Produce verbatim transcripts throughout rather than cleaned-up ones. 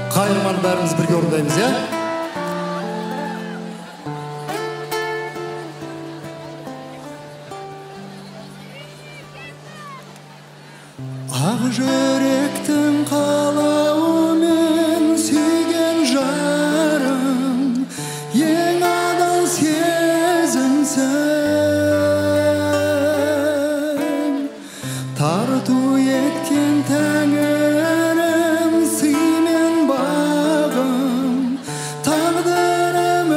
Қайырманы бәріміз бірге орындаймыз, я? Ақ жүректің қалауымен сүйген жарым, ең адал сезімсің. Тарту еткен тәңірім, сыймен бағым, тағдырым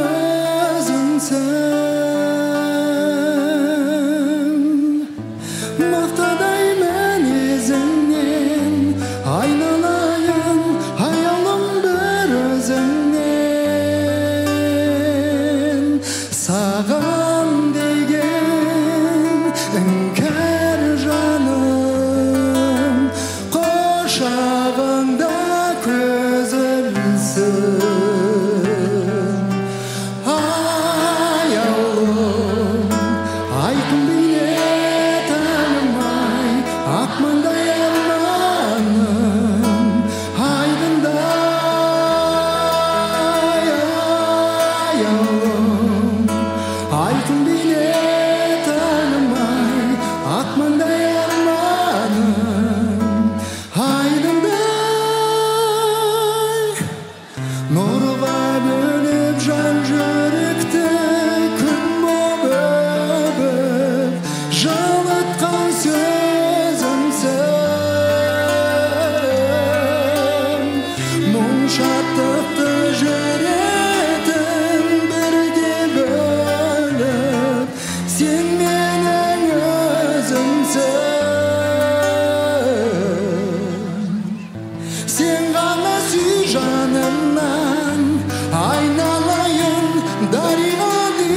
өзіңсің. Мақтадай мінезіңнен айналайын, аялым бір өзіңнен. Саған деген іңкәр жаным, құшағыңда көз ілсін. Аяулым, айқын бейнет танымай, ақ маңдай арманым айдындай. Аяулым, айқын бейнет танымай, ақ маңдай арманым айдындай. Нұрға бөліп жан жүректі күн болып өбіп, жалатқан сөзімсің. Мұң шаттықты жүретін бірге бөліп, сен менің өзімсің. Сен ғана сүй жанымнан, айналайын дариға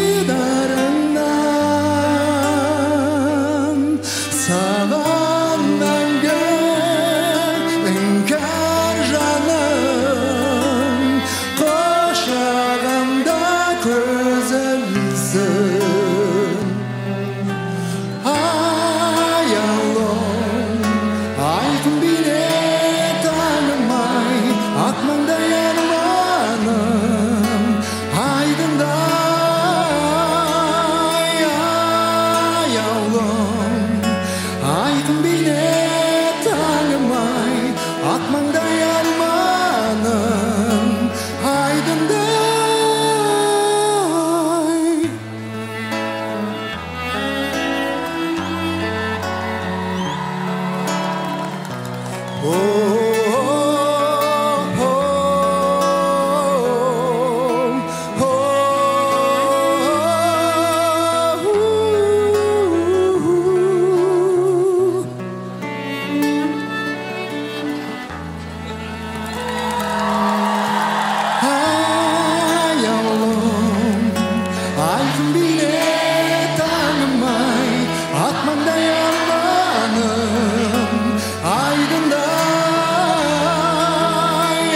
дидарыңнан. Саған мәңгі іңкәр жаным, құшағымда көз ілсін. Аяулым, айқын бейнет танымай, ақ маңдай арманым айдындай. Аяулым, айқын бейнет танымай, ақ маңдай арманым айдындай. Аяулым, айқын бейнет танымай, ақ маңдай арманым айдындай.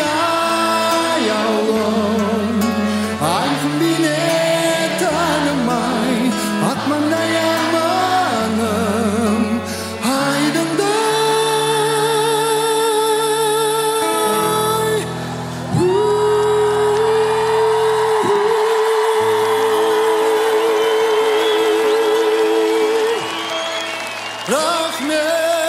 Аяулым, айқын бейнет танымай, ақ маңдай арманым айдындай. Рахмет.